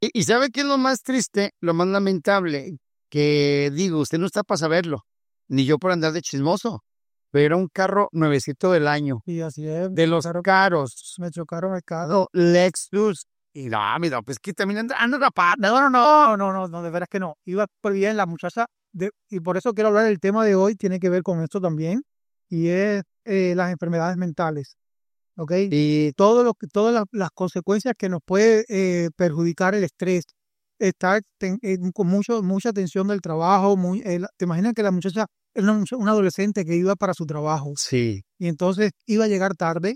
Y ¿sabe qué es lo más triste, lo más lamentable? Que digo, usted no está para saberlo, ni yo por andar de chismoso, pero era un carro nuevecito del año, Y así es, de los caros, me chocaron el carro. Lexus. Y no, mira, pues que también anda rapado. No, de veras que no. Iba súper bien la muchacha, y por eso quiero hablar del tema de hoy, tiene que ver con esto también, y es las enfermedades mentales, ¿ok? Y Todas las consecuencias que nos puede perjudicar el estrés, estar con mucha tensión del trabajo, te imaginas que la muchacha era una adolescente que iba para su trabajo, sí, y entonces iba a llegar tarde,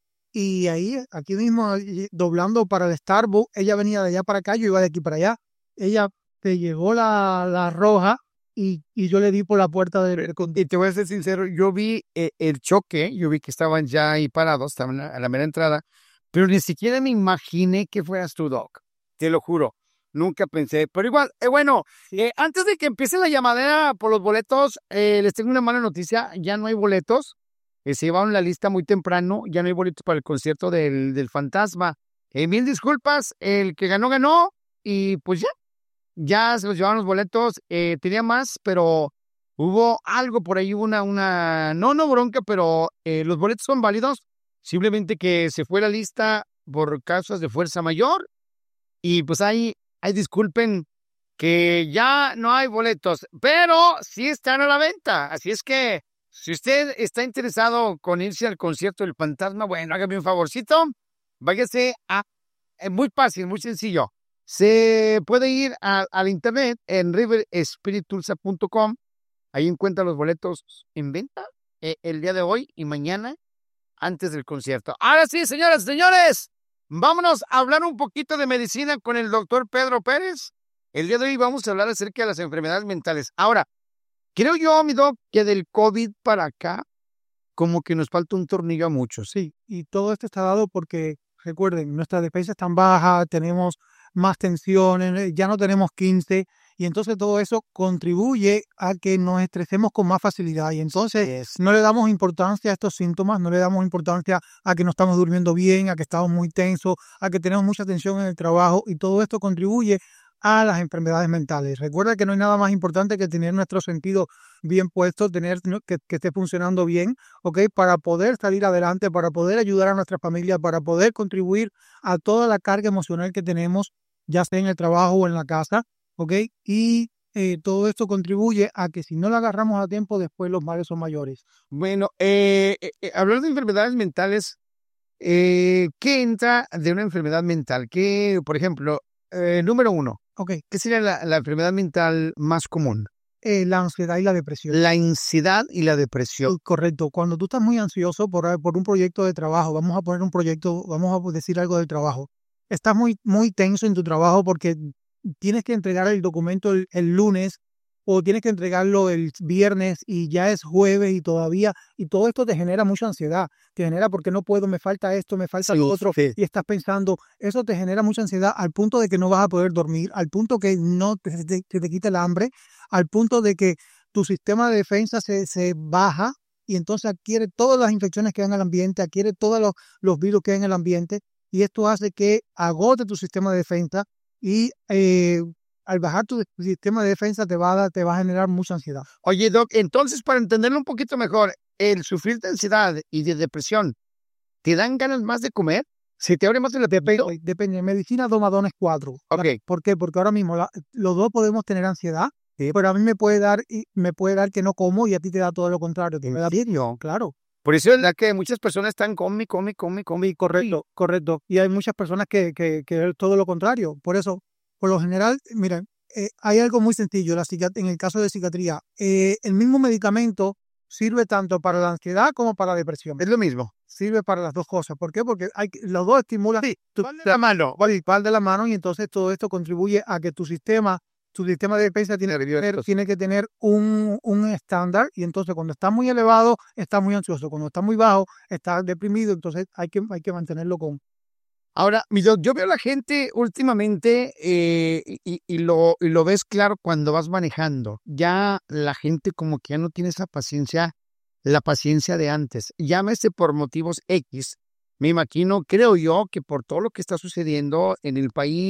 y ahí, aquí mismo, doblando para el Starbucks, ella venía de allá para acá, yo iba de aquí para allá. Ella te llegó la roja y yo le di por la puerta del y te voy a ser sincero, yo vi el choque, yo vi que estaban ya ahí parados, estaban a la mera entrada, pero ni siquiera me imaginé que fueras tú, Doc. Te lo juro, nunca pensé. Pero igual, bueno, antes de que empiece la llamadera por los boletos, les tengo una mala noticia, ya no hay boletos. Se llevaron la lista muy temprano, ya no hay boletos para el concierto del Fantasma. Mil disculpas, el que ganó, ganó, y pues ya se los llevaron los boletos. Tenía más, pero hubo algo por ahí, hubo no bronca, pero los boletos son válidos, simplemente que se fue la lista por causas de fuerza mayor, y pues ahí disculpen que ya no hay boletos, pero sí están a la venta, así es que si usted está interesado con irse al concierto del Fantasma, bueno, hágame un favorcito, váyase muy fácil, muy sencillo. Se puede ir al internet en riverspiritulsa.com. Ahí encuentra los boletos en venta el día de hoy y mañana antes del concierto. Ahora sí, señoras y señores, vámonos a hablar un poquito de medicina con el doctor Pedro Pérez. El día de hoy vamos a hablar acerca de las enfermedades mentales. Ahora, creo yo, mi doc, que del COVID para acá, como que nos falta un tornillo a muchos. Sí, y todo esto está dado porque, recuerden, nuestra defensa es tan baja, tenemos más tensiones, ya no tenemos 15, y entonces todo eso contribuye a que nos estresemos con más facilidad, y entonces no le damos importancia a estos síntomas, no le damos importancia a que no estamos durmiendo bien, a que estamos muy tensos, a que tenemos mucha tensión en el trabajo, y todo esto contribuye a las enfermedades mentales. Recuerda que no hay nada más importante que tener nuestros sentidos bien puestos, tener que esté funcionando bien, ¿ok? Para poder salir adelante, para poder ayudar a nuestra familia, para poder contribuir a toda la carga emocional que tenemos, ya sea en el trabajo o en la casa, ¿ok? Y todo esto contribuye a que si no la agarramos a tiempo, después los males son mayores. Bueno, hablar de enfermedades mentales, ¿qué entra de una enfermedad mental? ¿Qué, por ejemplo, número uno, Ok, qué sería la enfermedad mental más común? la ansiedad y la depresión. La ansiedad y la depresión. Correcto. Cuando tú estás muy ansioso por un proyecto de trabajo, vamos a poner un proyecto, vamos a decir algo del trabajo. Estás muy tenso en tu trabajo porque tienes que entregar el documento el lunes o tienes que entregarlo el viernes y ya es jueves y todo esto te genera mucha ansiedad. Te genera porque no puedo, me falta esto, me falta lo otro, Sí. y estás pensando, eso te genera mucha ansiedad al punto de que no vas a poder dormir, al punto que no te quita el hambre, al punto de que tu sistema de defensa se baja y entonces adquiere todas las infecciones que hay en el ambiente, adquiere todos los virus que hay en el ambiente, y esto hace que agote tu sistema de defensa y al bajar tu sistema de defensa te va a generar mucha ansiedad. Oye, Doc, entonces para entenderlo un poquito mejor, el sufrir de ansiedad y de depresión, ¿te dan ganas más de comer? ¿Se te abre más el apetito? Depende. Medicina Domadones 4. Ok. ¿Por qué? Porque ahora mismo los dos podemos tener ansiedad, pero a mí me puede dar que no como y a ti te da todo lo contrario. ¿En serio? Claro. Por eso es la que muchas personas están come. Correcto. Y hay muchas personas que es todo lo contrario. Por eso, por lo general, miren, hay algo muy sencillo en el caso de psiquiatría. El mismo medicamento sirve tanto para la ansiedad como para la depresión. Es lo mismo. Sirve para las dos cosas. ¿Por qué? Porque los dos estimulan van de la mano. van de la mano, y entonces todo esto contribuye a que tu sistema de defensa tiene que tener un estándar, y entonces cuando está muy elevado, está muy ansioso. Cuando está muy bajo, está deprimido. Entonces hay que mantenerlo con... Ahora, yo veo a la gente últimamente y lo ves claro cuando vas manejando. Ya la gente como que ya no tiene esa paciencia, la paciencia de antes. Llámese por motivos X. Me imagino, creo yo, que por todo lo que está sucediendo en el país,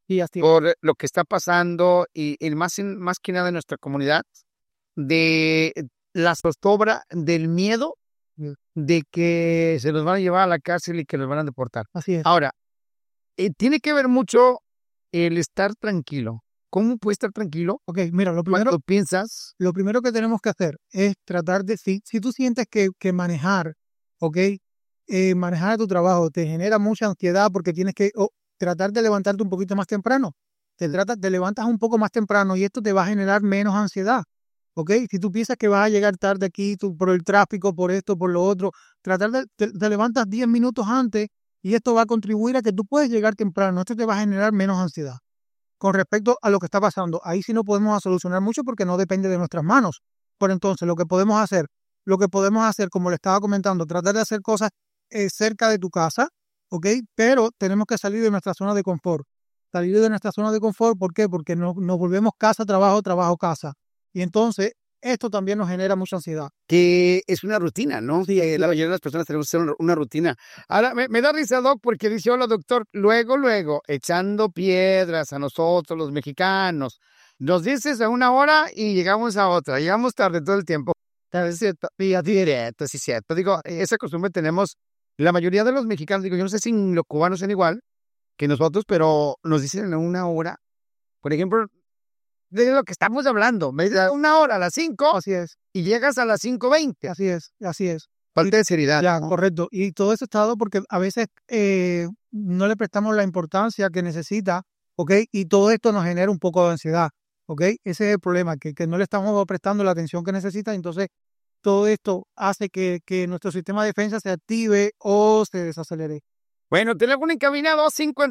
Y así es. por lo que está pasando y más que nada en nuestra comunidad, de la zozobra del miedo de que se los van a llevar a la cárcel y que los van a deportar. Así es. Ahora, tiene que ver mucho el estar tranquilo. ¿Cómo puedes estar tranquilo Ok, mira, cuando piensas? lo primero que tenemos que hacer es tratar de, si tú sientes que manejar, ok, manejar a tu trabajo te genera mucha ansiedad porque tienes que tratar de levantarte un poquito más temprano. Te levantas un poco más temprano y esto te va a generar menos ansiedad. ¿Ok? Si tú piensas que vas a llegar tarde aquí por el tráfico, por esto, por lo otro, te levantas 10 minutos antes y esto va a contribuir a que tú puedes llegar temprano. Esto te va a generar menos ansiedad. Con respecto a lo que está pasando, ahí sí no podemos solucionar mucho porque no depende de nuestras manos. Pero entonces lo que podemos hacer, como le estaba comentando, tratar de hacer cosas cerca de tu casa, ¿ok? Pero tenemos que salir de nuestra zona de confort. Salir de nuestra zona de confort, ¿por qué? Porque nos volvemos casa, trabajo, trabajo, casa. Y entonces, esto también nos genera mucha ansiedad. Que es una rutina, ¿no? Sí, La mayoría de las personas tenemos que hacer una rutina. Ahora, me da risa, Doc, porque dice, hola, doctor, luego, echando piedras a nosotros, los mexicanos. Nos dices a una hora y llegamos a otra. Llegamos tarde todo el tiempo. Es cierto, y así directo, sí es cierto. Digo, esa costumbre tenemos la mayoría de los mexicanos. Digo, yo no sé si los cubanos son igual que nosotros, pero nos dicen a una hora. Por ejemplo, de lo que estamos hablando, me da una hora a las 5 Así es, y llegas a las 5:20. así es, así es. Falta de seriedad. Ya, ¿no? correcto. Y todo eso está dado porque a veces no le prestamos la importancia que necesita, ¿ok? Y todo esto nos genera un poco de ansiedad, ¿ok? Ese es el problema, que no le estamos prestando la atención que necesita, entonces todo esto hace que nuestro sistema de defensa se active o se desacelere. Bueno, teléfono encaminado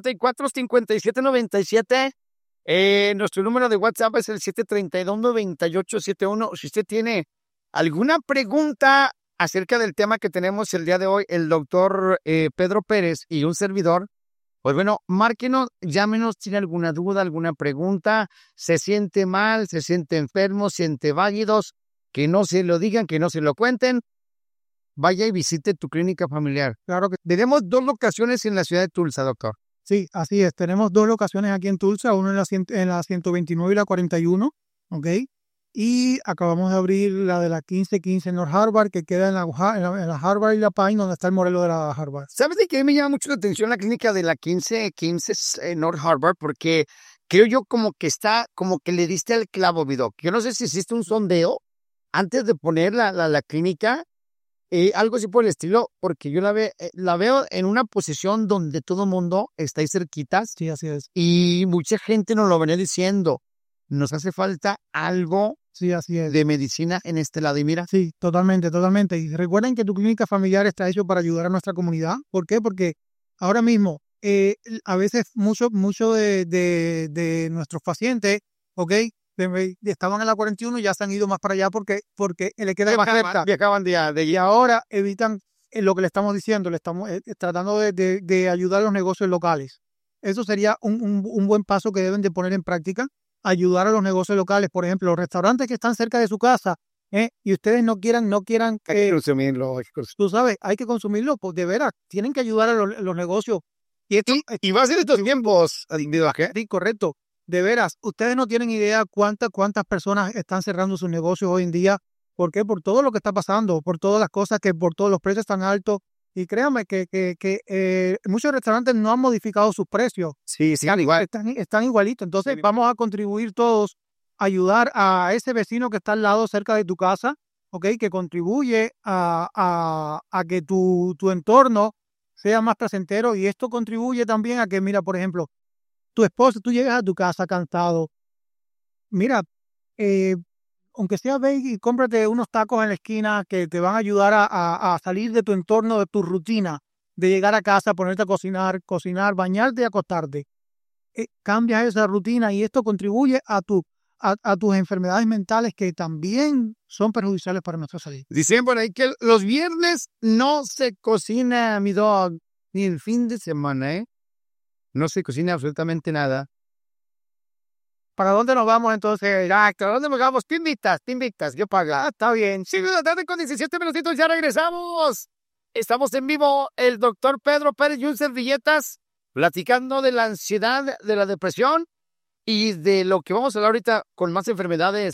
54-57-97. Nuestro número de WhatsApp es el 732-9871. Si usted tiene alguna pregunta acerca del tema que tenemos el día de hoy, el doctor Pedro Pérez y un servidor, pues bueno, márquenos, llámenos, tiene alguna duda, alguna pregunta, se siente mal, se siente enfermo, siente válidos, que no se lo digan, que no se lo cuenten. Vaya y visite tu clínica familiar. Claro que Tenemos 2 locaciones en la ciudad de Tulsa, doctor. sí, así es. Tenemos 2 locaciones aquí en Tulsa, una en la 129 y la 41, ¿ok? Y acabamos de abrir la de la 1515 North Harvard, que queda en la Harvard y la Pine, donde está el modelo de la Harvard. ¿Sabes de qué me llama mucho la atención la clínica de la 1515 North Harvard? Porque creo yo como que le diste al clavo, Vidoc. Yo no sé si hiciste un sondeo antes de poner la clínica, algo así por el estilo, porque yo la veo en una posición donde todo el mundo está ahí cerquitas Sí, así es. y mucha gente nos lo venía diciendo. Nos hace falta algo Sí, así es. de medicina en este lado. Y mira, Sí, totalmente, totalmente. Y recuerden que tu clínica familiar está hecho para ayudar a nuestra comunidad. ¿Por qué? Porque ahora mismo, a veces mucho de nuestros pacientes, ¿ok? Estaban en la 41 y ya se han ido más para allá porque le queda más cerca. viajaban de Y ahora evitan lo que le estamos diciendo, le estamos tratando de ayudar a los negocios locales. Eso sería un buen paso que deben de poner en práctica, ayudar a los negocios locales, por ejemplo, los restaurantes que están cerca de su casa, y ustedes no quieran, consumirlo. tú sabes, hay que consumirlo, pues de veras, tienen que ayudar a los negocios. Y esto, Y va a ser estos tiempos, ¿qué? sí, correcto, de veras, ustedes no tienen idea cuántas personas están cerrando sus negocios hoy en día. ¿Por qué? Por todo lo que está pasando, por todas las cosas, por todos los precios tan altos. Y créanme que muchos restaurantes no han modificado sus precios. Sí, sigan igual. Están igualitos. Entonces vamos a contribuir todos a ayudar a ese vecino que está al lado, cerca de tu casa, ¿ok? Que contribuye a que tu entorno sea más placentero. Y esto contribuye también a que, mira, por ejemplo, tu esposo, tú llegas a tu casa cansado. Mira, aunque sea, ve y cómprate unos tacos en la esquina que te van a ayudar a salir de tu entorno, de tu rutina, de llegar a casa, ponerte a cocinar, bañarte y acostarte. Cambias esa rutina y esto contribuye a tus enfermedades mentales que también son perjudiciales para nuestra salud. Dicen por ahí que los viernes no se cocina, mi dog, ni el fin de semana, ¿eh? No se cocina absolutamente nada. ¿Para dónde nos vamos entonces? Exacto, ¿a dónde nos vamos? Te invitas, yo pago. Está bien. 5 de la tarde con 17 minutitos, ya regresamos. Estamos en vivo, el doctor Pedro Pérez y un servilletas. platicando de la ansiedad, de la depresión y de lo que vamos a hablar ahorita con más enfermedades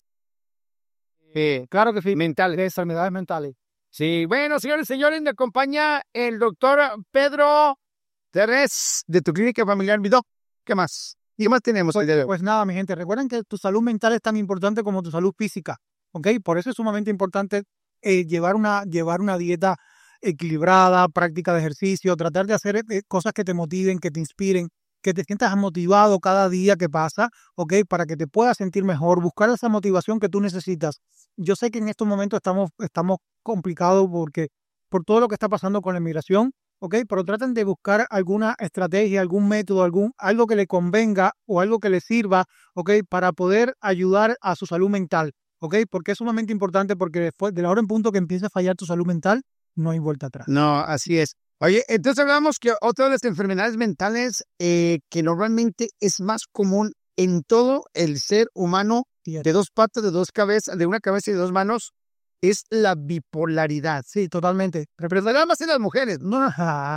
Claro que sí, mentales. de enfermedades mentales. Sí, bueno, señores y señores, me acompaña el doctor Pedro Terés de tu clínica familiar Vidoc. ¿Qué más? ¿Qué más tenemos hoy de hoy? Pues nada, mi gente, recuerden que tu salud mental es tan importante como tu salud física, ¿ok? Por eso es sumamente importante llevar una dieta equilibrada, práctica de ejercicio, tratar de hacer cosas que te motiven, que te inspiren, que te sientas motivado cada día que pasa, ¿ok? Para que te puedas sentir mejor, buscar esa motivación que tú necesitas. Yo sé que en estos momentos estamos complicados por todo lo que está pasando con la inmigración, ¿ok? Pero traten de buscar alguna estrategia, algún método, algo que le convenga o algo que le sirva, ¿ok? Para poder ayudar a su salud mental, ¿ok? Porque es sumamente importante porque después de la hora en punto que empiece a fallar tu salud mental, no hay vuelta atrás. No, así es. Oye, entonces hablamos que otra de las enfermedades mentales que normalmente es más común en todo el ser humano de dos patas, de dos cabezas, de una cabeza y de dos manos, es la bipolaridad. Sí, totalmente. Pero nada más en las mujeres. No,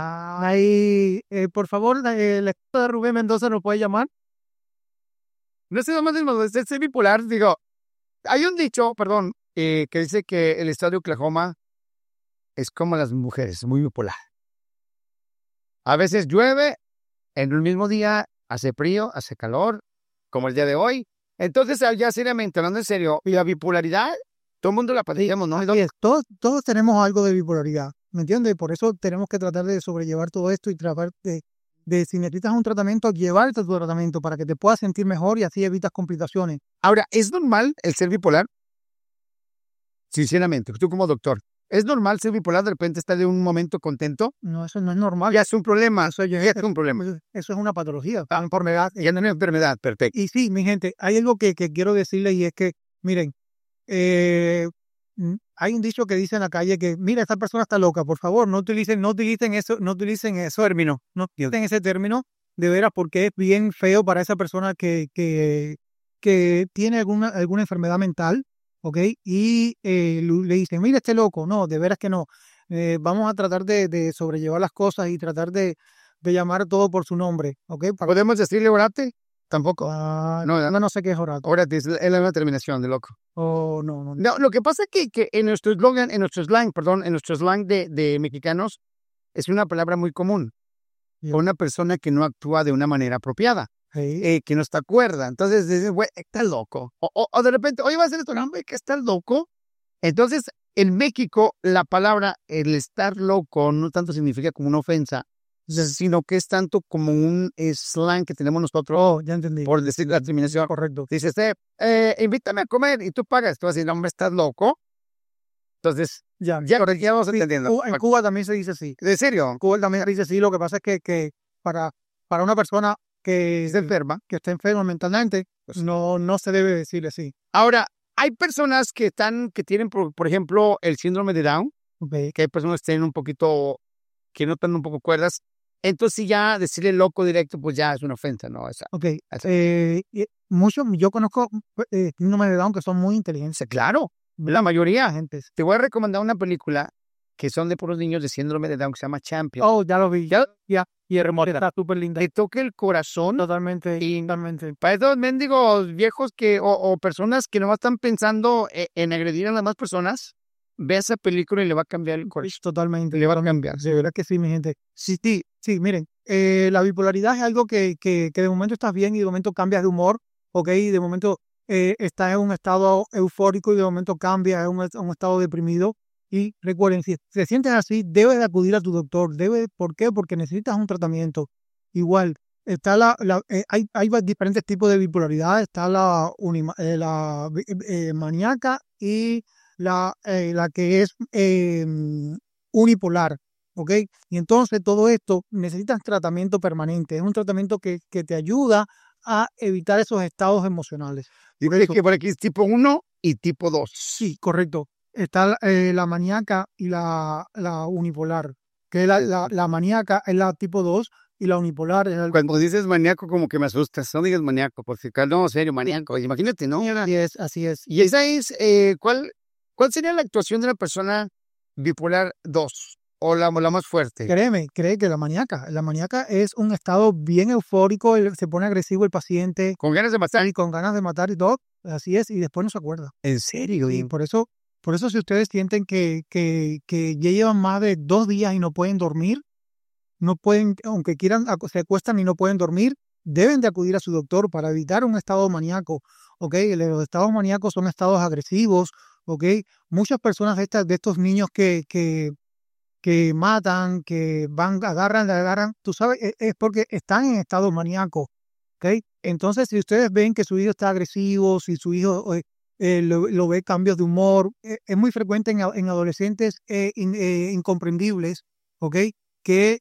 ahí, por favor, la esposa de Rubén Mendoza nos puede llamar. No sé, nada más es bipolar. Digo, hay un dicho, perdón, que dice que el estado de Oklahoma es como las mujeres, muy bipolar. A veces llueve, en el mismo día hace frío, hace calor, como el día de hoy. Entonces, ya seriamente, hablando en serio, y la bipolaridad, todo el mundo la padecemos, ¿no? Así es, todos tenemos algo de bipolaridad, ¿me entiendes? Por eso tenemos que tratar de sobrellevar todo esto y tratar de si necesitas un tratamiento, llevarte a tu tratamiento para que te puedas sentir mejor y así evitas complicaciones. Ahora, ¿es normal el ser bipolar? Sinceramente, tú como doctor, ¿es normal ser bipolar, de repente estar de un momento contento? No, eso no es normal. Ya es un problema, eso ya es un problema. Eso es una patología, una enfermedad. Ya no es una enfermedad, perfecto. Y sí, mi gente, hay algo que quiero decirles y es que, miren, hay un dicho que dice en la calle que, mira, esta persona está loca, por favor, no utilicen eso término, no utilicen ese término de veras porque es bien feo para esa persona que tiene alguna enfermedad mental, ¿ok? Y le dicen, mira, este loco, no, de veras que no. Vamos a tratar de sobrellevar las cosas y tratar de llamar todo por su nombre, ¿ok? ¿Podemos decirle orate? Tampoco. No sé qué es orate. Orate es la nueva terminación de loco. Oh, no. No, lo que pasa es que en nuestro eslogan, en nuestro slang de mexicanos, es una palabra muy común. Yeah. Una persona que no actúa de una manera apropiada, Hey. que no está cuerda. Entonces dices, güey, está loco. O de repente, oye, va a ser esto, hombre, que está loco. Entonces, en México, la palabra, el estar loco, no tanto significa como una ofensa, sino que es tanto como un slang que tenemos nosotros. Oh, ya entendí. Por decir la terminación. Correcto. Dices, invítame a comer y tú pagas. Tú vas a decir, hombre, estás loco. Entonces, ya vamos entendiendo. En Cuba también se dice así. ¿De serio? En Cuba también se dice así. Lo que pasa es que para una persona que está enferma mentalmente, pues, no se debe decirle así. Ahora, hay personas que tienen, por ejemplo, el síndrome de Down, okay, que hay personas que tienen un poquito, que no están un poco cuerdas. Entonces, si ya decirle loco directo, pues ya es una ofensa, ¿no? Yo conozco síndrome de Down que son muy inteligentes. Claro, la mayoría. Te voy a recomendar una película que son de puros niños de síndrome de Down que se llama Champion. Oh, ya lo vi. Ya. Y hermosa, está súper linda. Te toca el corazón. Totalmente. Para esos mendigos viejos o personas que no están pensando en agredir a las demás personas, ve esa película y le va a cambiar el corazón. Totalmente. Le va a cambiar. De verdad que sí, mi gente. Sí, miren, la bipolaridad es algo que de momento estás bien y de momento cambias de humor, ¿ok? De momento estás en un estado eufórico y de momento cambias a un estado deprimido. Y recuerden, si te sientes así, debes de acudir a tu doctor. ¿Por qué? Porque necesitas un tratamiento. Igual, está hay diferentes tipos de bipolaridad. Está la maníaca y la que es unipolar, ¿ok? Y entonces todo esto necesitas tratamiento permanente. Es un tratamiento que te ayuda a evitar esos estados emocionales. Dice que por aquí es tipo 1 y tipo 2. Sí, correcto. Está la maníaca y la unipolar, que la maníaca es la tipo 2 y la unipolar es el... Cuando dices maníaco como que me asustas, no digas maníaco, porque no, serio, maníaco, imagínate, ¿no? Así es. Y esa es, ¿cuál sería la actuación de una persona bipolar 2? o la más fuerte? Cree que la maníaca es un estado bien eufórico, se pone agresivo el paciente. Con ganas de matar. Y con ganas de matar y todo, así es, y después no se acuerda. ¿En serio? Y por eso si ustedes sienten que ya llevan más de 2 días y no pueden dormir, no pueden, aunque quieran, se acuestan y no pueden dormir, deben de acudir a su doctor para evitar un estado maníaco, ¿ok? Los estados maníacos son estados agresivos, ¿ok? Muchas personas de estos niños que matan, que agarran, tú sabes, es porque están en estado maníaco, ¿ok? Entonces, si ustedes ven que su hijo está agresivo, si su hijo lo ve cambios de humor, es muy frecuente en adolescentes incomprendibles, ¿ok? Que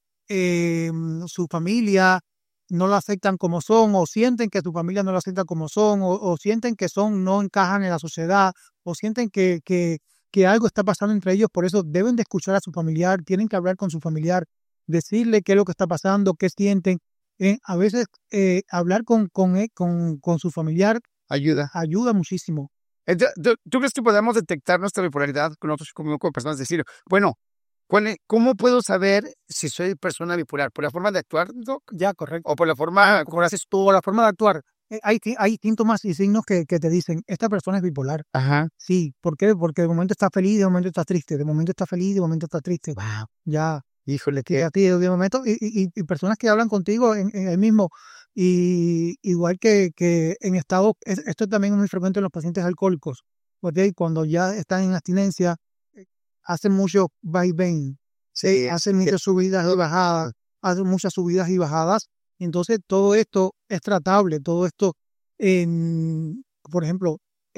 su familia no lo aceptan como son, o sienten que su familia no lo acepta como son, o sienten que no encajan en la sociedad, o sienten que algo está pasando entre ellos. Por eso deben de escuchar a su familiar, tienen que hablar con su familiar, decirle qué es lo que está pasando, qué sienten. A veces hablar con su familiar ayuda muchísimo. ¿Tú crees que podemos detectar nuestra bipolaridad con otros como personas? Decir, bueno, ¿cómo puedo saber si soy persona bipolar? ¿Por la forma de actuar, Doc? Ya, correcto. ¿O por la forma, como haces tú? Por la forma de actuar. Hay síntomas y signos que te dicen, esta persona es bipolar. Ajá. Sí, ¿por qué? Porque de momento está feliz, de momento está triste, de momento está feliz, de momento está triste. Wow. Ya. Híjole, Que a ti de momento, y personas que hablan contigo en el mismo, y igual que en estado, esto también es muy frecuente en los pacientes alcohólicos, porque cuando ya están en abstinencia, hacen mucho vaivén, Sí, hacen muchas subidas y bajadas, entonces todo esto es tratable, todo esto, por ejemplo,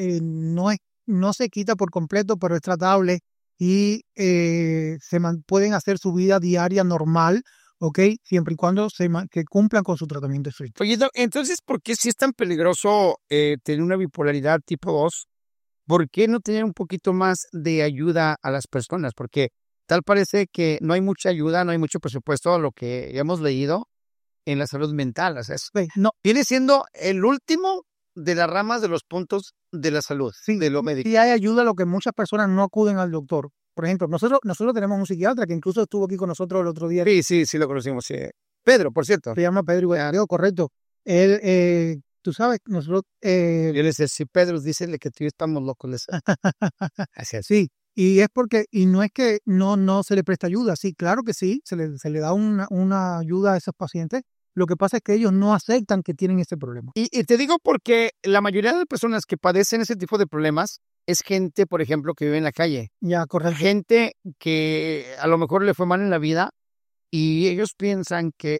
no se quita por completo, pero es tratable y pueden hacer su vida diaria normal, ¿ok? Siempre y cuando que cumplan con su tratamiento estricto. Oye, Doc, entonces, ¿por qué si es tan peligroso tener una bipolaridad tipo 2? ¿Por qué no tener un poquito más de ayuda a las personas? Porque tal parece que no hay mucha ayuda, no hay mucho presupuesto a lo que hemos leído en la salud mental. O sea, No, viene siendo el último de las ramas de los puntos de la salud, sí, de lo médico. sí hay ayuda, lo que muchas personas no acuden al doctor. Por ejemplo, nosotros tenemos un psiquiatra que incluso estuvo aquí con nosotros el otro día. Sí, lo conocimos. Sí. Pedro, por cierto. Se llama Pedro Iguareo, correcto. Él, tú sabes, nosotros... Yo le decía, si Pedro, dícele que tú y yo estamos locos. Así es. Sí, y es porque, y no es que no se le presta ayuda, sí, claro que sí, se le da una ayuda a esos pacientes. Lo que pasa es que ellos no aceptan que tienen ese problema. Y te digo porque la mayoría de personas que padecen ese tipo de problemas es gente, por ejemplo, que vive en la calle. Ya, correcto. Gente que a lo mejor le fue mal en la vida y ellos piensan que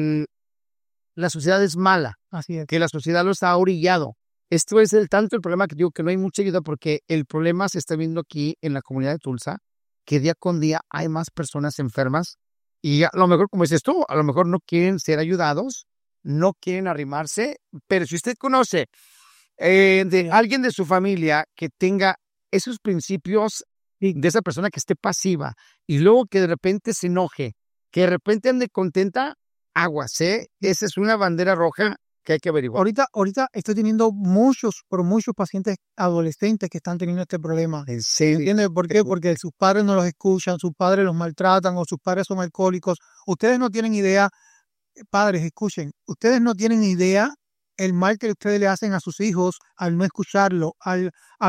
la sociedad es mala, Así es. que la sociedad los ha orillado. Esto es tanto el problema que digo que no hay mucha ayuda porque el problema se está viendo aquí en la comunidad de Tulsa, que día con día hay más personas enfermas y a lo mejor, como dices tú, a lo mejor no quieren ser ayudados, no quieren arrimarse, pero si usted conoce de alguien de su familia que tenga esos principios de esa persona que esté pasiva y luego que de repente se enoje, que de repente ande contenta, aguas, esa es una bandera roja que hay que averiguar. Ahorita estoy teniendo muchos pacientes adolescentes que están teniendo este problema. ¿En serio? ¿Entiendes por qué? Porque sus padres no los escuchan, sus padres los maltratan o sus padres son alcohólicos. Ustedes no tienen idea, padres, escuchen, ustedes no tienen idea el mal que ustedes le hacen a sus hijos al no escucharlo, al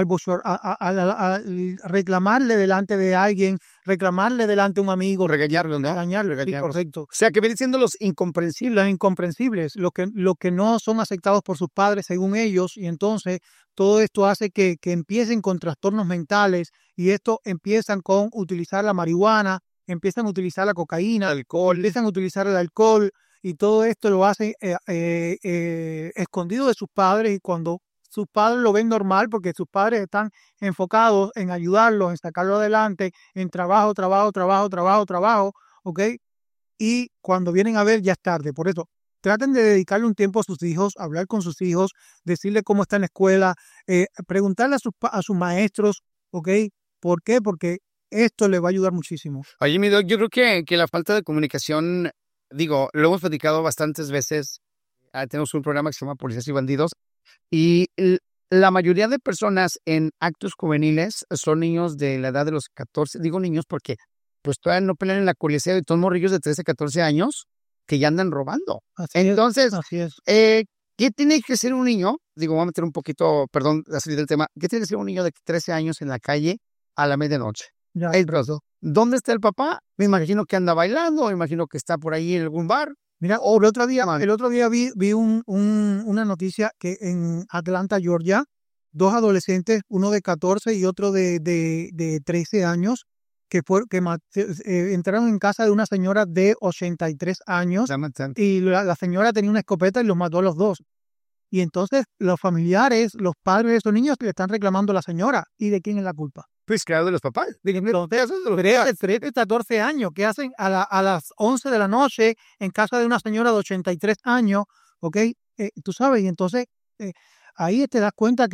reclamarle delante de alguien, reclamarle delante de un amigo. Regañarlo, ¿no? Regañarlo, sí, correcto. O sea, que vienen siendo los incomprensibles. Los incomprensibles, los que no son aceptados por sus padres según ellos, y entonces todo esto hace que empiecen con trastornos mentales, y esto empiezan con utilizar la marihuana, empiezan a utilizar la cocaína, empiezan a utilizar el alcohol, y todo esto lo hacen escondido de sus padres, y cuando sus padres lo ven normal, porque sus padres están enfocados en ayudarlos, en sacarlo adelante, en trabajo, ¿ok? Y cuando vienen a ver ya es tarde. Por eso, traten de dedicarle un tiempo a sus hijos, hablar con sus hijos, decirle cómo está en la escuela, preguntarle a sus maestros, ¿ok? ¿Por qué? Porque esto le va a ayudar muchísimo. Oye, mi Doc, yo creo que la falta de comunicación, digo, lo hemos platicado bastantes veces. Tenemos un programa que se llama Policías y Bandidos, y la mayoría de personas en actos juveniles son niños de la edad de los 14, digo niños porque pues todavía no pelean en la policía y todos morrillos de 13, 14 años que ya andan robando. Entonces, así es. ¿qué tiene que ser un niño? Digo, voy a meter un poquito, perdón, a salir del tema. ¿Qué tiene que ser un niño de 13 años en la calle a la medianoche? Ya. Hey, brazo, ¿dónde está el papá? Me imagino que anda bailando, me imagino que está por ahí en algún bar. Mira, el otro día vi una noticia que en Atlanta, Georgia, 2 adolescentes, uno de 14 y otro de 13 años, entraron en casa de una señora de 83 años y la señora tenía una escopeta y los mató a los dos. Y entonces los familiares, los padres de esos niños le están reclamando a la señora. ¿Y de quién es la culpa? Pues claro, de los papás. Entonces, 13, 14 años, ¿qué hacen a las 11 de la noche en casa de una señora de 83 años? ¿Ok? Tú sabes, y entonces ahí te das cuenta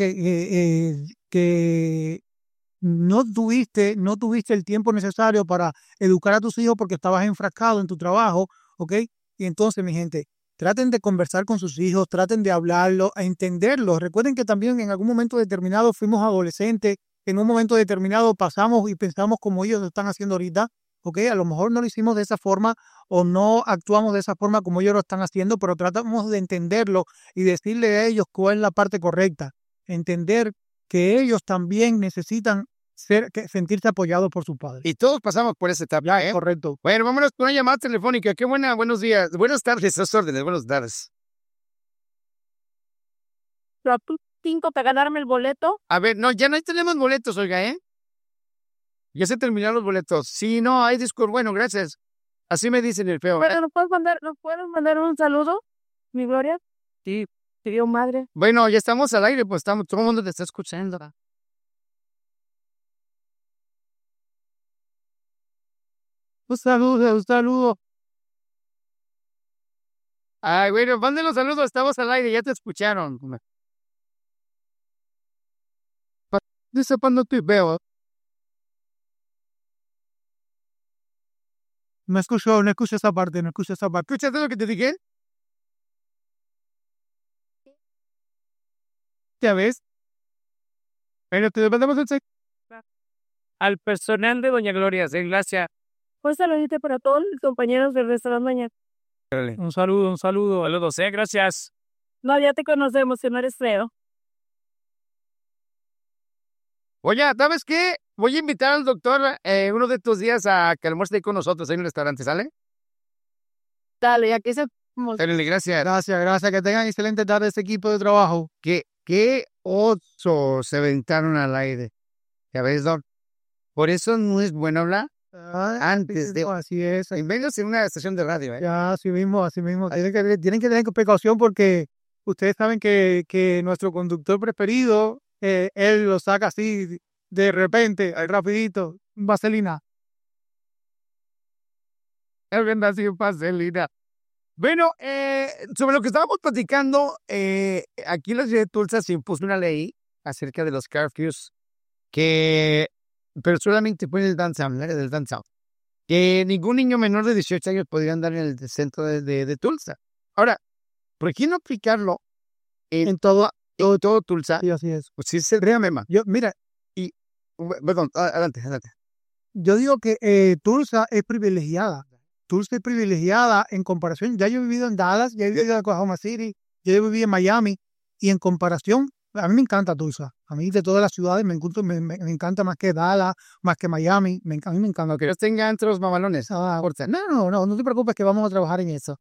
que no tuviste el tiempo necesario para educar a tus hijos porque estabas enfrascado en tu trabajo, ¿ok? Y entonces, mi gente, traten de conversar con sus hijos, traten de hablarlo, a entenderlos. Recuerden que también en algún momento determinado fuimos adolescentes, en un momento determinado pasamos y pensamos como ellos lo están haciendo ahorita, ¿ok? A lo mejor no lo hicimos de esa forma o no actuamos de esa forma como ellos lo están haciendo, pero tratamos de entenderlo y decirle a ellos cuál es la parte correcta. Entender que ellos también necesitan sentirse apoyados por sus padres. Y todos pasamos por esa etapa, ¿eh? Correcto. Bueno, vámonos con una llamada telefónica. Qué buena, buenos días. Buenas tardes, a sus órdenes, buenas tardes. 5 para ganarme el boleto. A ver, no, ya no tenemos boletos, oiga, ¿eh? Ya se terminaron los boletos. Sí, no, hay discos. Bueno, gracias. Así me dicen el feo. Pero ¿nos puedes mandar un saludo, mi Gloria? Sí, te dio madre. Bueno, ya estamos al aire, pues todo el mundo te está escuchando. Un saludo. Ay, bueno, manden los saludos, estamos al aire, ya te escucharon. Dice cuando te veo. No escucho esa parte. ¿Escuchaste lo que te dije? ¿Ya ves? Bueno, te mandamos al personal de Doña Gloria, sí, gracias. Pues saludite para todos los compañeros del restaurante mañana. Un saludo, saludos, gracias. No, ya te conocemos, si no eres feo. Oye, ¿sabes qué? Voy a invitar al doctor uno de estos días a que almuerce con nosotros en un restaurante, ¿sale? Dale, aquí se... Dale, gracias. Gracias. Que tengan excelente tarde ese equipo de trabajo. ¿Qué oso se aventaron al aire? ¿Ya ves, Doc? Por eso no es bueno hablar antes de... Así es. En menos en una estación de radio, ¿eh? Ya, así mismo. Tienen que tener precaución porque ustedes saben que nuestro conductor preferido, él lo saca así de repente, rapidito, vaselina. Así vaselina. Bueno, sobre lo que estábamos platicando, aquí en la ciudad de Tulsa se impuso una ley acerca de los curfews pero solamente fue en el downtown, el área del downtown, que ningún niño menor de 18 años podría andar en el centro de Tulsa. Ahora, ¿por qué no aplicarlo en todo Tulsa? Sí, así es. Pues sí, se mema. Perdón, adelante. Yo digo que Tulsa es privilegiada. Tulsa es privilegiada en comparación. Ya yo he vivido en Dallas, ya he vivido en Oklahoma City, ya he vivido en Miami, y en comparación, a mí me encanta Tulsa. A mí de todas las ciudades me encanta más que Dallas, más que Miami. A mí me encanta. Que no tengan otros mamalones. No te preocupes que vamos a trabajar en eso.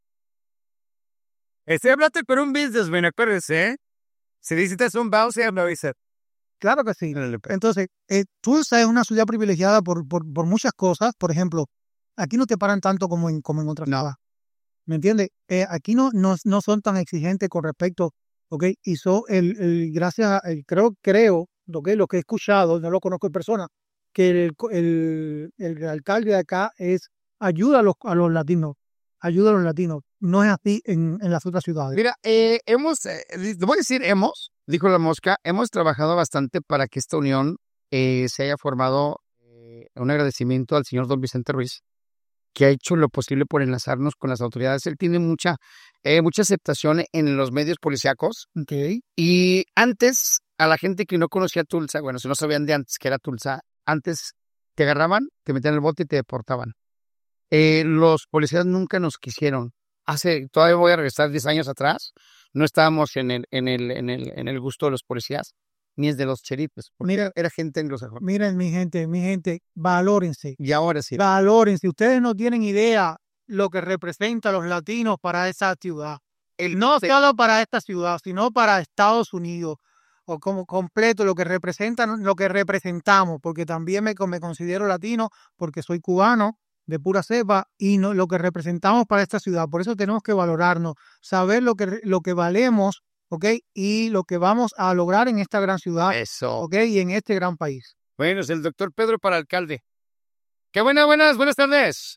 Estoy hablando con un businessman, acuérdense, ¿eh? Si necesitas un bouncer, me avisa. Claro que sí. Entonces, Tulsa es una ciudad privilegiada por muchas cosas. Por ejemplo, aquí no te paran tanto como en otras ciudades. ¿Me entiendes? Aquí no son tan exigentes con respecto, ¿ok? Y gracias, creo, lo que he escuchado, no lo conozco en persona, que el alcalde de acá ayuda a los latinos. No es así en las otras ciudades. Mira, voy a decir dijo la mosca, hemos trabajado bastante para que esta unión se haya formado. Un agradecimiento al señor don Vicente Ruiz, que ha hecho lo posible por enlazarnos con las autoridades. Él tiene mucha aceptación en los medios policíacos. Okay. Y antes, a la gente que no conocía Tulsa, bueno, si no sabían de antes que era Tulsa, antes te agarraban, te metían en el bote y te deportaban. Los policías nunca nos quisieron. Todavía voy a regresar 10 años atrás, no estábamos en el gusto de los policías, ni es de los sheriffes. Mira, era gente anglosajona. miren, mi gente, valórense. Y ahora sí. Valórense. Ustedes no tienen idea lo que representa a los latinos para esa ciudad. No solo para esta ciudad, sino para Estados Unidos, o como completo lo que representan, lo que representamos, porque también me considero latino, porque soy cubano de pura cepa, y no, lo que representamos para esta ciudad. Por eso tenemos que valorarnos, saber lo que valemos, ¿ok? Y lo que vamos a lograr en esta gran ciudad, Eso. ¿ok? Y en este gran país. Bueno, es el doctor Pedro para alcalde. ¡Qué buenas tardes!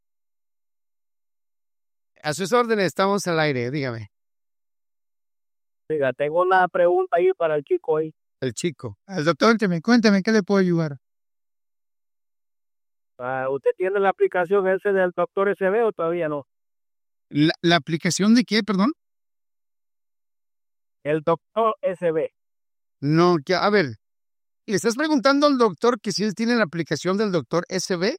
A sus órdenes, estamos al aire, dígame. Oiga, tengo una pregunta ahí para el chico ahí. El chico. El doctor, cuénteme, ¿qué le puedo ayudar? ¿Usted tiene la aplicación ese del doctor SB o todavía no? ¿La aplicación de qué, perdón? El doctor SB. No, a ver, ¿le estás preguntando al doctor que si él tiene la aplicación del doctor SB?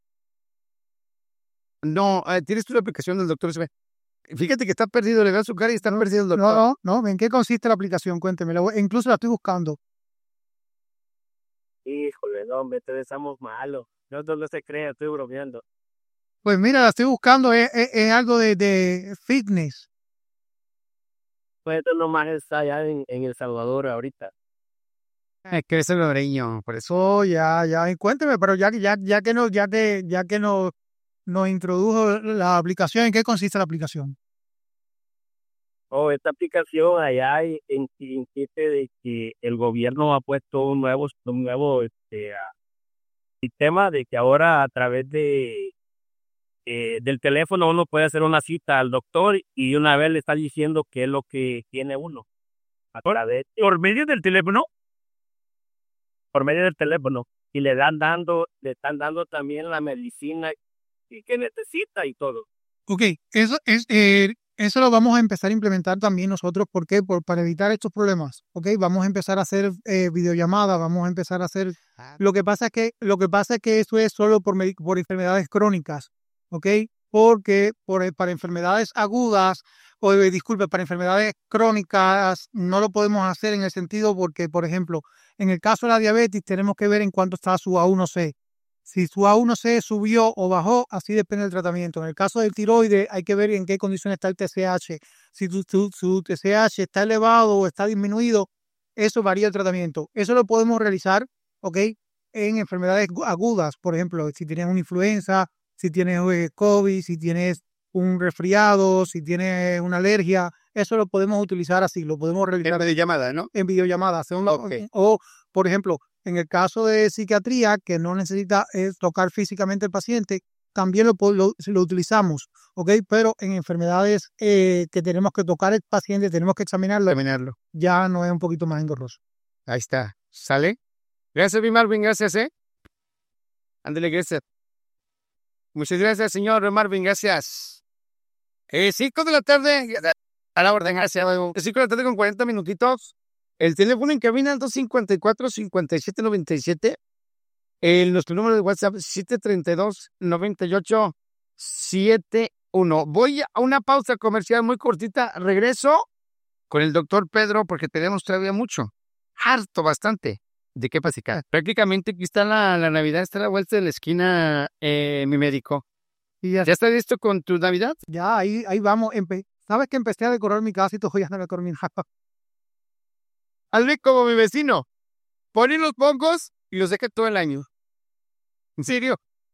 No, tienes tú la aplicación del doctor SB. Fíjate que está perdido, le veo su cara y está perdido el doctor. No, ¿en qué consiste la aplicación? Cuénteme, incluso la estoy buscando. Híjole, no, hombre, ustedes estamos malos. No se crea, estoy bromeando. Pues mira, la estoy buscando, es algo de fitness. Pues esto nomás está allá en El Salvador ahorita. Que es salvadoreño, por eso. Oh, ya, y cuénteme, pero ya que nos introdujo la aplicación, ¿en qué consiste la aplicación? Esta aplicación allá insiste de que el gobierno ha puesto un nuevo sistema de que ahora a través del teléfono uno puede hacer una cita al doctor y una vez le está diciendo qué es lo que tiene uno. ¿Por medio del teléfono? Por medio del teléfono. Y le están dando también la medicina que necesita y todo. Ok, eso lo vamos a empezar a implementar también nosotros. ¿Por qué? Para evitar estos problemas. Ok, vamos a empezar a hacer videollamadas, vamos a empezar a hacer. Lo que pasa es que eso es solo por enfermedades crónicas. Ok, porque para enfermedades agudas, para enfermedades crónicas no lo podemos hacer en el sentido porque, por ejemplo, en el caso de la diabetes tenemos que ver en cuánto está su A1C. Si su A1C subió o bajó, así depende del tratamiento. En el caso del tiroides hay que ver en qué condición está el TSH. Si su TSH está elevado o está disminuido, eso varía el tratamiento. Eso lo podemos realizar, ¿ok? En enfermedades agudas, por ejemplo, si tienes una influenza, si tienes COVID, si tienes un resfriado, si tienes una alergia, eso lo podemos utilizar así, lo podemos realizar En videollamada, ¿no? en videollamada. Okay. O, por ejemplo, en el caso de psiquiatría, que no necesita tocar físicamente al paciente, también lo utilizamos, ¿ok? Pero en enfermedades que tenemos que tocar al paciente, tenemos que examinarlo, ya no es un poquito más engorroso. Ahí está, ¿sale? Gracias, Marvin, gracias, Ándale, gracias. Muchas gracias, señor Marvin, gracias. 5 de la tarde, a la orden, gracias. 5 de la tarde con 40 minutitos. El teléfono en cabina es 254-5797. Nuestro número de WhatsApp 732-9871. Voy a una pausa comercial muy cortita. Regreso con el doctor Pedro porque tenemos todavía mucho, harto, bastante de qué platicar. Prácticamente aquí está la Navidad, está a la vuelta de la esquina, mi médico. Y ¿Ya estás listo con tu Navidad? Ya, ahí vamos. ¿Sabes que empecé a decorar mi casa y todavía no decoro mi casa? Hazle como mi vecino. Pone los pocos y los deja todo el año. ¿En serio?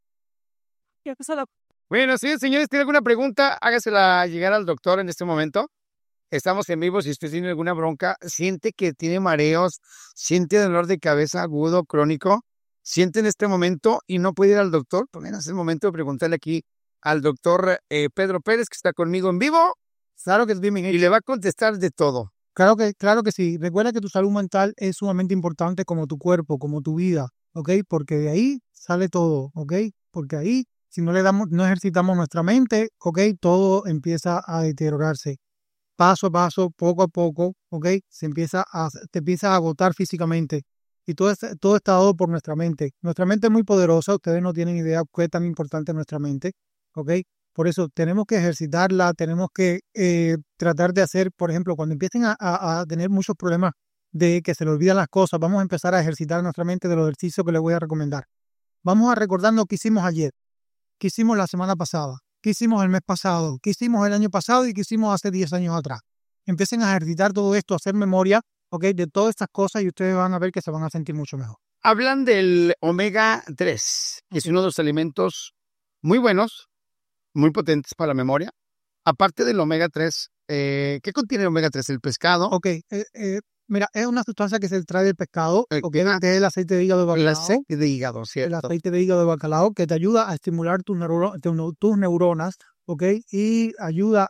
Bueno, sí, señores, ¿tiene alguna pregunta? Hágasela llegar al doctor en este momento. Estamos en vivo. Si usted tiene alguna bronca, siente que tiene mareos, siente dolor de cabeza agudo, crónico, siente en este momento y no puede ir al doctor, pues es el momento de preguntarle aquí al doctor Pedro Pérez, que está conmigo en vivo. Claro que sí, y le va a contestar de todo. Claro que sí. Recuerda que tu salud mental es sumamente importante como tu cuerpo, como tu vida, ¿ok? Porque de ahí sale todo, ¿ok? Porque ahí, si no ejercitamos nuestra mente, ¿ok? Todo empieza a deteriorarse. Paso a paso, poco a poco, ¿ok? Te empiezas a agotar físicamente. Y todo está dado por nuestra mente. Nuestra mente es muy poderosa, ustedes no tienen idea qué tan importante es nuestra mente, ¿ok? Por eso tenemos que ejercitarla, tenemos que tratar de hacer, por ejemplo, cuando empiecen a tener muchos problemas de que se le olvidan las cosas, vamos a empezar a ejercitar nuestra mente de los ejercicios que les voy a recomendar. Vamos a recordarnos qué hicimos ayer, qué hicimos la semana pasada, qué hicimos el mes pasado, qué hicimos el año pasado y qué hicimos hace 10 años atrás. Empiecen a ejercitar todo esto, a hacer memoria, ¿ok? De todas estas cosas y ustedes van a ver que se van a sentir mucho mejor. Hablan del omega 3, que es uno de los alimentos muy buenos, muy potentes para la memoria. Aparte del omega 3, ¿qué contiene el omega 3? El pescado. Ok, mira, es una sustancia que se extrae del pescado, que es el aceite de hígado de bacalao. El aceite de hígado, ¿cierto? El aceite de hígado de bacalao que te ayuda a estimular tus neuronas, ¿ok? Y ayuda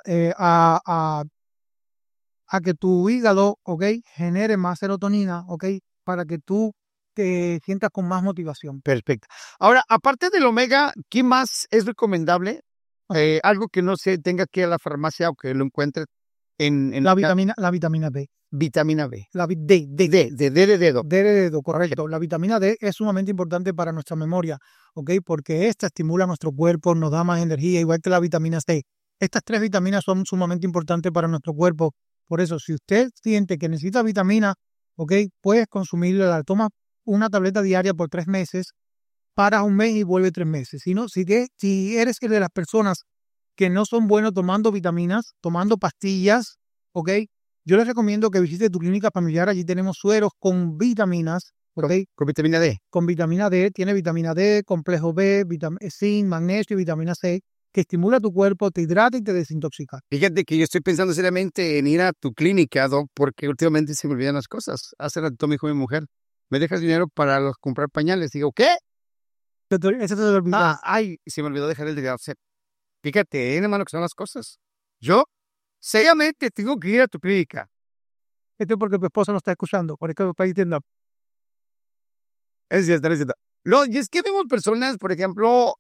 a que tu hígado, ¿ok? Genere más serotonina, ¿ok? Para que tú te sientas con más motivación. Perfecto. Ahora, aparte del omega, ¿qué más es recomendable? Algo que no se tenga que ir a la farmacia o que lo encuentre en la vitamina D. Vitamina B. D de dedo. D de dedo, correcto. La vitamina D es sumamente importante para nuestra memoria, ¿ok? Porque esta estimula nuestro cuerpo, nos da más energía, igual que la vitamina C. Estas 3 vitaminas son sumamente importantes para nuestro cuerpo. Por eso, si usted siente que necesita vitamina, ¿ok? Puedes consumirla, toma una tableta diaria por 3 meses, para un mes y vuelve 3 meses. Si eres de las personas que no son buenos tomando vitaminas, tomando pastillas, ¿ok? Yo les recomiendo que visite tu clínica familiar. Allí tenemos sueros con vitaminas, ¿ok? Con vitamina D. Con vitamina D. Tiene vitamina D, complejo B, zinc, magnesio y vitamina C, que estimula tu cuerpo, te hidrata y te desintoxica. Fíjate que yo estoy pensando seriamente en ir a tu clínica, Doc, porque últimamente se me olvidan las cosas. Hace rato me dijo mi mujer, ¿me dejas dinero para comprar pañales? Digo, ¿qué? Eso se te olvidó. Se me olvidó dejar el dinero. Fíjate, hermano, que son las cosas. Yo, seriamente, tengo que ir a tu clínica. Esto es porque tu esposa no está escuchando, por eso está diciendo. Es cierto. No, y es que vemos personas, por ejemplo,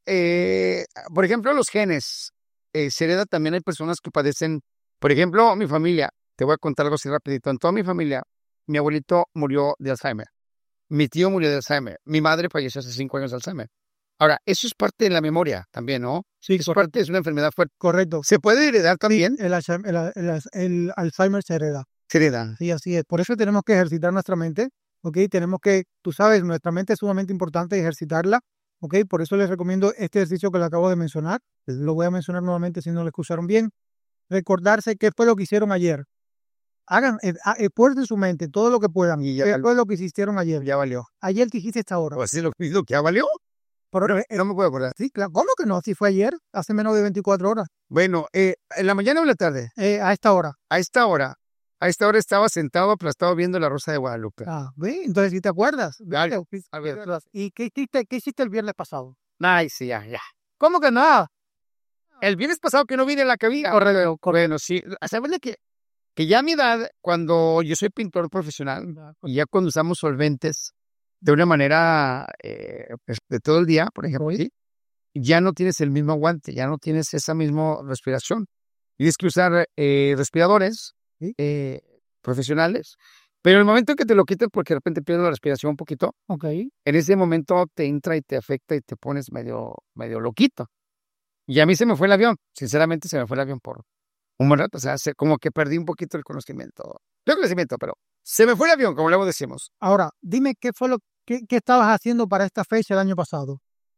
los genes. Se hereda también, hay personas que padecen, por ejemplo, mi familia. Te voy a contar algo así rapidito. En toda mi familia, mi abuelito murió de Alzheimer. Mi tío murió de Alzheimer. Mi madre falleció hace 5 años de Alzheimer. Ahora, eso es parte de la memoria también, ¿no? Sí, es una enfermedad fuerte. Correcto. ¿Se puede heredar también? Sí, el Alzheimer se hereda. Se hereda. Sí, así es. Por eso tenemos que ejercitar nuestra mente, ¿ok? Tenemos que, tú sabes, nuestra mente es sumamente importante ejercitarla, ¿ok? Por eso les recomiendo este ejercicio que le acabo de mencionar. Lo voy a mencionar nuevamente si no lo escucharon bien. Recordarse qué fue lo que hicieron ayer. Hagan, esfuercen su mente todo lo que puedan. ¿Qué fue lo que hicieron ayer? Ya valió. Ayer que hiciste esta hora. Pues sí, lo que ya valió. Pero, no me puedo acordar. Sí, claro. ¿Cómo que no? Si fue ayer, hace menos de 24 horas. Bueno, ¿en la mañana o en la tarde? A esta hora. A esta hora estaba sentado aplastado viendo La Rosa de Guadalupe. ¿Ve? Entonces, ¿sí te acuerdas? A ver. ¿Y qué hiciste el viernes pasado? Ay, sí, ya. ¿Cómo que nada? El viernes pasado que no vine a la cabina. Correcto. Bueno, sí. ¿Sabes que ya a mi edad, cuando yo soy pintor profesional, y ya cuando usamos solventes de una manera de todo el día, por ejemplo, ¿sí? Ya no tienes el mismo aguante, ya no tienes esa misma respiración. Tienes que usar respiradores profesionales, pero en el momento que te lo quites porque de repente pierdes la respiración un poquito, en ese momento te entra y te afecta y te pones medio loquito. Y a mí se me fue el avión, sinceramente se me fue el avión por un buen rato, o sea, como que perdí un poquito el conocimiento. No conocimiento, pero se me fue el avión, como luego decimos. Ahora, dime qué estabas haciendo para esta fecha el año pasado.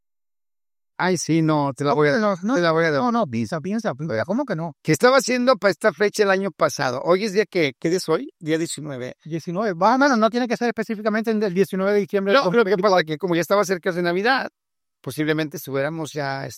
Ay, sí, no, te la voy a dar. No, piensa, ¿cómo que no? ¿Qué estaba haciendo para esta fecha el año pasado? Hoy es día ¿qué día es hoy? Día 19. 19, no tiene que ser específicamente el 19 de diciembre. No, lo que pasa es que como ya estaba cerca de Navidad, posiblemente estuviéramos ya,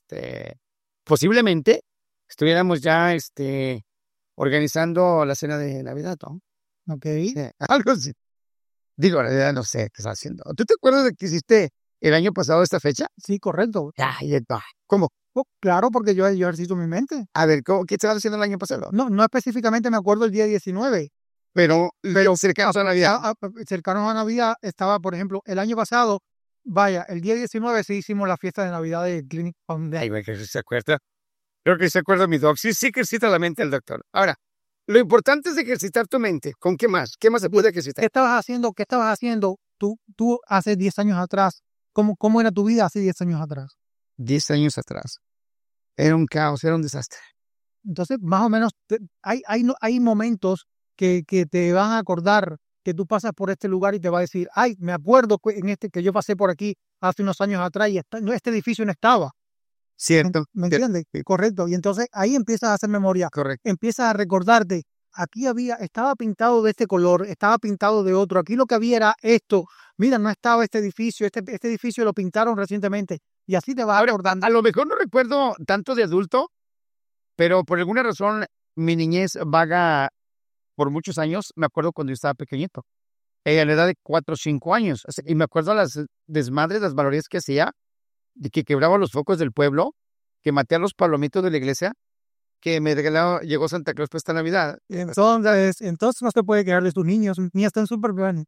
organizando la cena de Navidad, ¿no? Ok. Sí, algo así. Digo, la verdad no sé qué estás haciendo. ¿Tú te acuerdas de que hiciste el año pasado esta fecha? Sí, correcto. ¿Cómo? Claro, porque yo ejercito mi mente. A ver, ¿qué estabas haciendo el año pasado? No específicamente me acuerdo el día 19. Pero cercanos a Navidad. Cercanos a Navidad estaba, por ejemplo, el año pasado, el día 19 sí hicimos la fiesta de Navidad de Clinic Foundation. Ay, güey, que se acuerda. Creo que se acuerda mi doc. Sí ejercita la mente el doctor. Ahora, lo importante es ejercitar tu mente. ¿Con qué más? ¿Qué más se puede ejercitar? ¿Qué estabas haciendo tú hace 10 años atrás, ¿cómo era tu vida hace 10 años atrás? 10 años atrás. Era un caos, era un desastre. Entonces, más o menos, hay momentos que te van a acordar que tú pasas por este lugar y te va a decir, ay, me acuerdo que yo pasé por aquí hace unos años atrás y este edificio no estaba. Cierto. ¿Me entiendes? Correcto. Y entonces ahí empiezas a hacer memoria. Correcto. Empiezas a recordarte, estaba pintado de este color, estaba pintado de otro, aquí lo que había era esto. Mira, no estaba este edificio, este edificio lo pintaron recientemente. Y así te vas acordando. A lo mejor no recuerdo tanto de adulto, pero por alguna razón mi niñez vaga por muchos años. Me acuerdo cuando yo estaba pequeñito, a la edad de 4 o 5 años. Y me acuerdo las desmadres, las valorías que hacía, de que quebraba los focos del pueblo, que maté a los palomitos de la iglesia, que me regalaba, llegó Santa Claus para esta Navidad. Entonces no se puede quedar de tus niños, ni están súper bien.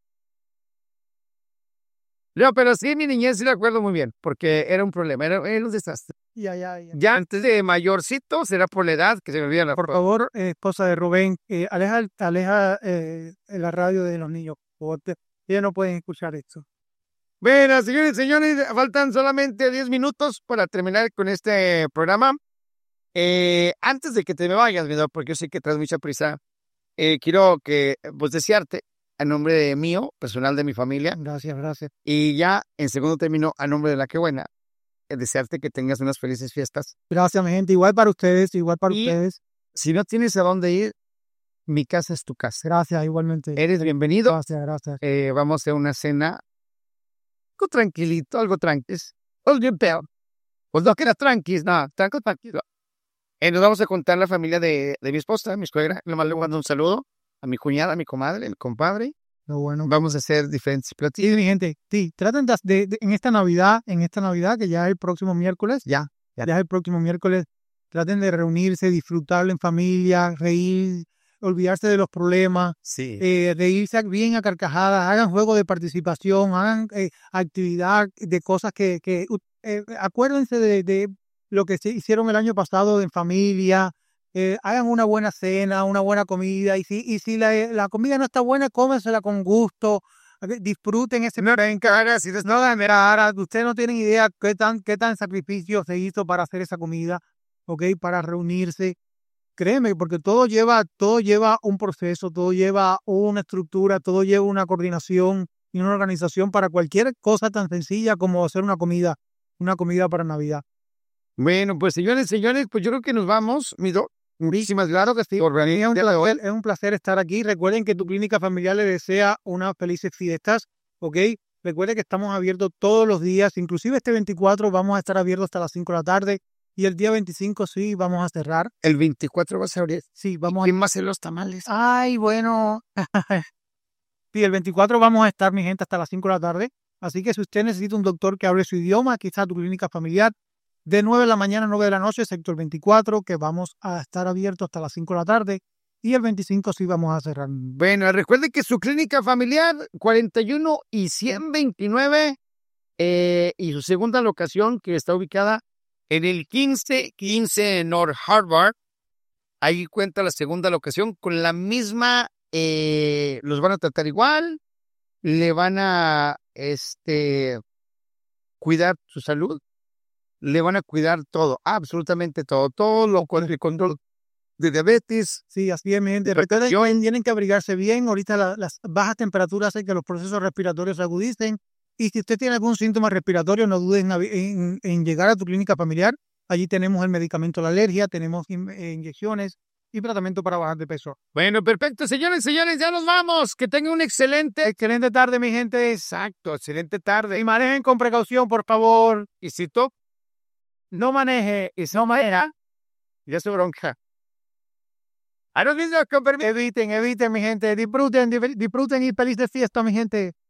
No, pero sí, mi niñez sí la acuerdo muy bien, porque era un problema, era un desastre. Ya antes de mayorcito, será por la edad que se me olvida la Por favor, esposa de Rubén, aleja la radio de los niños, porque ellos no pueden escuchar esto. Bueno, señores y señores, faltan solamente 10 minutos para terminar con este programa. Antes de que te me vayas, porque yo sé que traes mucha prisa, quiero pues desearte a nombre de mío, personal de mi familia. Gracias. Y ya en segundo término, a nombre de La Que Buena, desearte que tengas unas felices fiestas. Gracias, mi gente. Igual para ustedes. Si no tienes a dónde ir, mi casa es tu casa. Gracias, igualmente. Eres bienvenido. Gracias. Vamos a hacer una cena algo tranquilito, algo tranquis. Bien peor. Pues no que era tranquis, no, tranquilo. Nos vamos a contar la familia de mi esposa, mi suegra. Nomás le mando un saludo a mi cuñada, a mi comadre, el compadre. Bueno. Vamos a hacer diferentes platillos. Sí, mi gente, sí, traten en esta Navidad, que ya es el próximo miércoles. Ya es el próximo miércoles. Traten de reunirse, disfrutarlo en familia, reír, olvidarse de los problemas, sí. Reírse bien a carcajadas, hagan juegos de participación, hagan actividad de cosas que acuérdense de lo que se hicieron el año pasado en familia, hagan una buena cena, una buena comida, y si la comida no está buena, cómensela con gusto, disfruten ese momento. Ustedes no tienen idea qué tan sacrificio se hizo para hacer esa comida, para reunirse. Créeme, porque todo lleva un proceso, todo lleva una estructura, todo lleva una coordinación y una organización para cualquier cosa tan sencilla como hacer una comida para Navidad. Bueno, pues señores, pues yo creo que nos vamos. Muchísimas gracias. Es un placer estar aquí. Recuerden que tu clínica familiar le desea unas felices fiestas, ¿ok? Recuerden que estamos abiertos todos los días, inclusive este 24 vamos a estar abiertos hasta las 5 de la tarde. Y el día 25 sí vamos a cerrar. ¿El 24 vas a abrir? Sí, vamos. ¿Quién va a hacer los tamales? Ay, bueno. Sí, el 24 vamos a estar, mi gente, hasta las 5 de la tarde. Así que si usted necesita un doctor que hable su idioma, aquí está tu clínica familiar. De 9 de la mañana a 9 de la noche, excepto el 24, que vamos a estar abiertos hasta las 5 de la tarde. Y el 25 sí vamos a cerrar. Bueno, recuerde que su clínica familiar, 41 y 129, y su segunda locación, que está ubicada en el 1515 North Harvard. Ahí cuenta la segunda locación con la misma, los van a tratar igual, le van a cuidar su salud, le van a cuidar todo, absolutamente todo lo con el control de diabetes. Sí, así es, mi gente. Recuerden, tienen que abrigarse bien. Ahorita las bajas temperaturas hacen que los procesos respiratorios se agudicen. Y si usted tiene algún síntoma respiratorio, no dudes en llegar a tu clínica familiar. Allí tenemos el medicamento de la alergia, tenemos inyecciones y tratamiento para bajar de peso. Bueno, perfecto, señores, ya nos vamos. Que tengan una excelente tarde, mi gente. Exacto, excelente tarde. Y manejen con precaución, por favor. Y si tú no maneje y no maneja, ya se bronca. Eviten, mi gente. Disfruten y feliz de fiesta, mi gente.